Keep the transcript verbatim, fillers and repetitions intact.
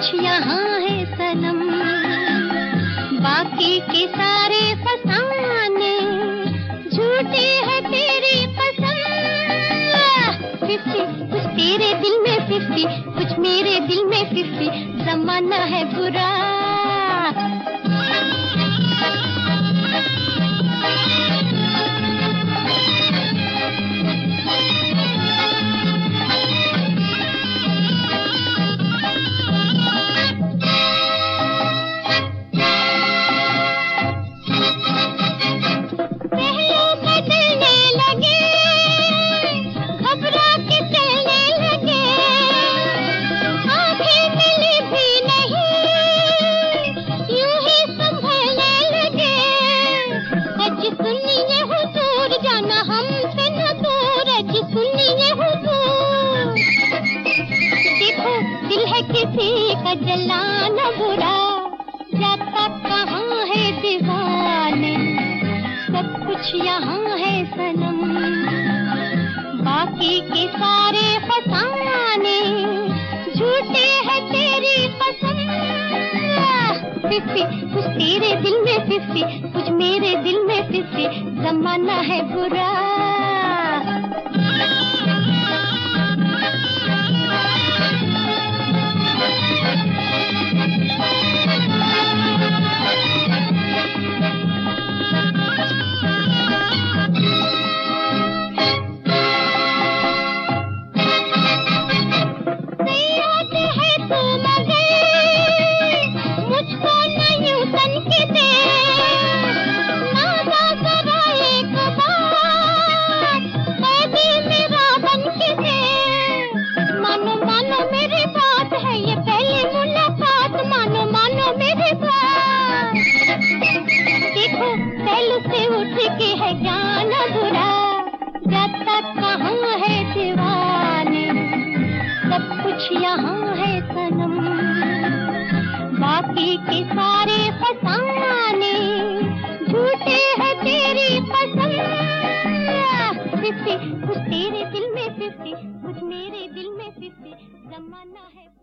कुछ यहाँ है सनम, बाकी के सारे फसाने झूठे हैं तेरी कसम। फिफ्टी कुछ तेरे दिल में फिफ्टी, कुछ मेरे दिल में फिफ्टी, जमाना है बुरा। किसी का जलाना बुरा, जाता कहाँ है दीवाने, सब कुछ यहाँ है सनम, बाकी के सारे फसाने झूठे हैं तेरी कसम। फिफ्टी कुछ तेरे दिल में फिफ्टी, कुछ मेरे दिल में फिफ्टी, जमाना है बुरा। से उठ के है जाना बुरा, जाता कहाँ है दीवाने, सब कुछ यहाँ है सनम, बाकी के सारे फसाने झूठे हैं तेरी कसम। फिफ्टी कुछ तेरे दिल में फिफ्टी, कुछ मेरे दिल में फिफ्टी, जमाना है।